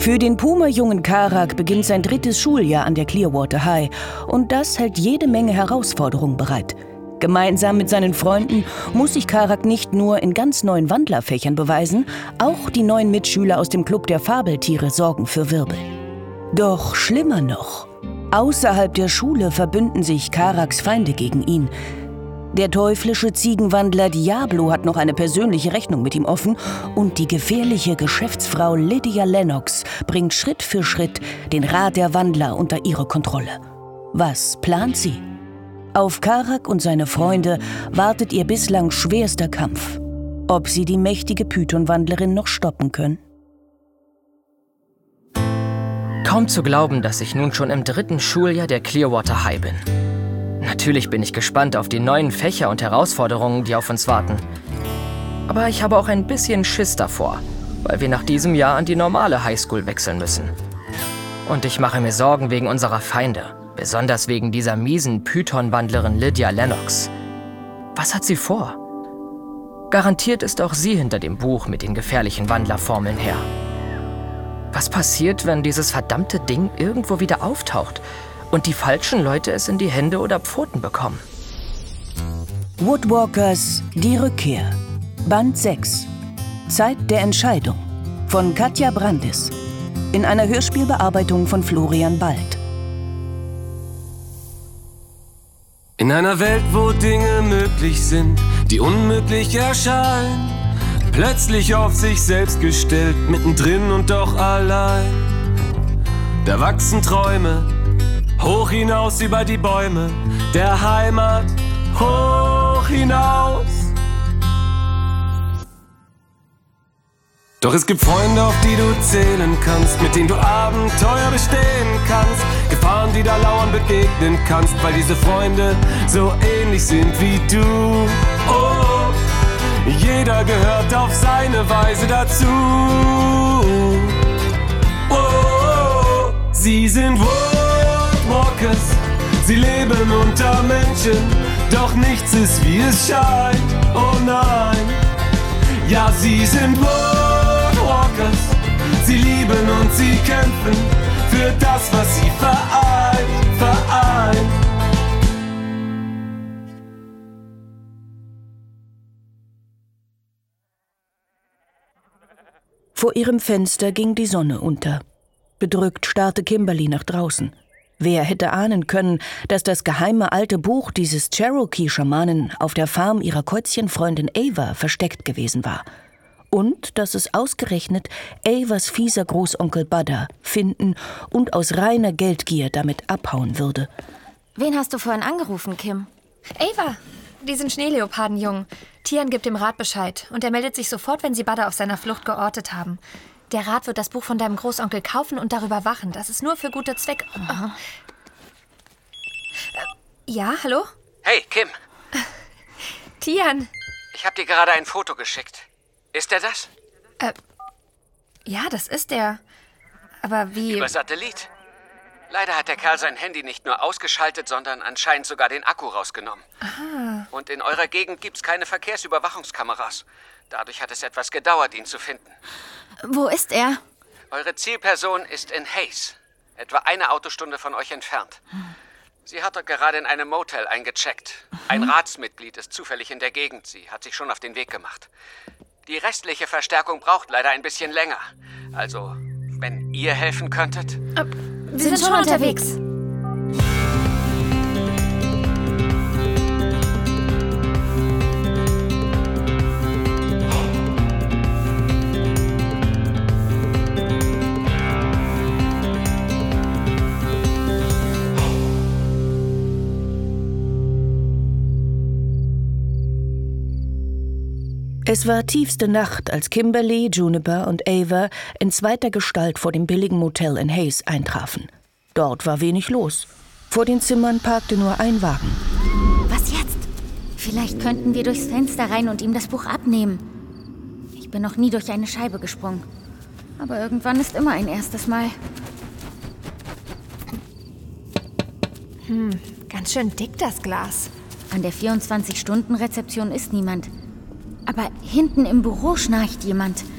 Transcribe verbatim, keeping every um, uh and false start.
Für den Puma-Jungen Karak beginnt sein drittes Schuljahr an der Clearwater High und das hält jede Menge Herausforderungen bereit. Gemeinsam mit seinen Freunden muss sich Karak nicht nur in ganz neuen Wandlerfächern beweisen, auch die neuen Mitschüler aus dem Club der Fabeltiere sorgen für Wirbel. Doch schlimmer noch, außerhalb der Schule verbünden sich Karaks Feinde gegen ihn. Der teuflische Ziegenwandler Diablo hat noch eine persönliche Rechnung mit ihm offen und die gefährliche Geschäftsfrau Lydia Lennox bringt Schritt für Schritt den Rat der Wandler unter ihre Kontrolle. Was plant sie? Auf Karak und seine Freunde wartet ihr bislang schwerster Kampf. Ob sie die mächtige Python-Wandlerin noch stoppen können? Kaum zu glauben, dass ich nun schon im dritten Schuljahr der Clearwater High bin. Natürlich bin ich gespannt auf die neuen Fächer und Herausforderungen, die auf uns warten. Aber ich habe auch ein bisschen Schiss davor, weil wir nach diesem Jahr an die normale Highschool wechseln müssen. Und ich mache mir Sorgen wegen unserer Feinde, besonders wegen dieser miesen Python-Wandlerin Lydia Lennox. Was hat sie vor? Garantiert ist auch sie hinter dem Buch mit den gefährlichen Wandlerformeln her. Was passiert, wenn dieses verdammte Ding irgendwo wieder auftaucht und die falschen Leute es in die Hände oder Pfoten bekommen? Woodwalkers Die Rückkehr, Band sechs, Zeit der Entscheidung von Katja Brandis, in einer Hörspielbearbeitung von Florian Bald. In einer Welt, wo Dinge möglich sind, die unmöglich erscheinen, plötzlich auf sich selbst gestellt, mittendrin und doch allein. Da wachsen Träume, hoch hinaus über die Bäume der Heimat, hoch hinaus. Doch es gibt Freunde, auf die du zählen kannst, mit denen du Abenteuer bestehen kannst, Gefahren, die da lauern, begegnen kannst, weil diese Freunde so ähnlich sind wie du. Oh, jeder gehört auf seine Weise dazu. Oh, sie sind Woodwalkers, sie leben unter Menschen, doch nichts ist wie es scheint. Oh nein, ja, sie sind Woodwalkers, sie lieben und sie kämpfen für das, was sie vereint, vereint. Vor ihrem Fenster ging die Sonne unter. Bedrückt starrte Kimberly nach draußen. Wer hätte ahnen können, dass das geheime alte Buch dieses Cherokee-Schamanen auf der Farm ihrer Käuzchenfreundin Ava versteckt gewesen war. Und dass es ausgerechnet Avas fieser Großonkel Buddha finden und aus reiner Geldgier damit abhauen würde. Wen hast du vorhin angerufen, Kim? Ava, diesen Schneeleopardenjungen. Tian gibt dem Rat Bescheid und er meldet sich sofort, wenn sie Buddha auf seiner Flucht geortet haben. Der Rat wird das Buch von deinem Großonkel kaufen und darüber wachen. Das ist nur für gute Zwecke. Oh. Äh, ja, hallo? Hey, Kim. Tian. Ich habe dir gerade ein Foto geschickt. Ist er das? Äh, ja, das ist er. Aber wie... Über Satellit. Leider hat der Kerl sein Handy nicht nur ausgeschaltet, sondern anscheinend sogar den Akku rausgenommen. Aha. Und in eurer Gegend gibt's keine Verkehrsüberwachungskameras. Dadurch hat es etwas gedauert, ihn zu finden. Wo ist er? Eure Zielperson ist in Hays, etwa eine Autostunde von euch entfernt. Sie hat dort gerade in einem Motel eingecheckt. Ein Ratsmitglied ist zufällig in der Gegend. Sie hat sich schon auf den Weg gemacht. Die restliche Verstärkung braucht leider ein bisschen länger. Also, wenn ihr helfen könntet... Äh, wir sind, sind schon unterwegs. Es war tiefste Nacht, als Kimberly, Juniper und Ava in zweiter Gestalt vor dem billigen Motel in Hays eintrafen. Dort war wenig los. Vor den Zimmern parkte nur ein Wagen. Was jetzt? Vielleicht könnten wir durchs Fenster rein und ihm das Buch abnehmen. Ich bin noch nie durch eine Scheibe gesprungen. Aber irgendwann ist immer ein erstes Mal. Hm, ganz schön dick das Glas. An der vierundzwanzig Stunden Rezeption ist niemand. Aber hinten im Büro schnarcht jemand.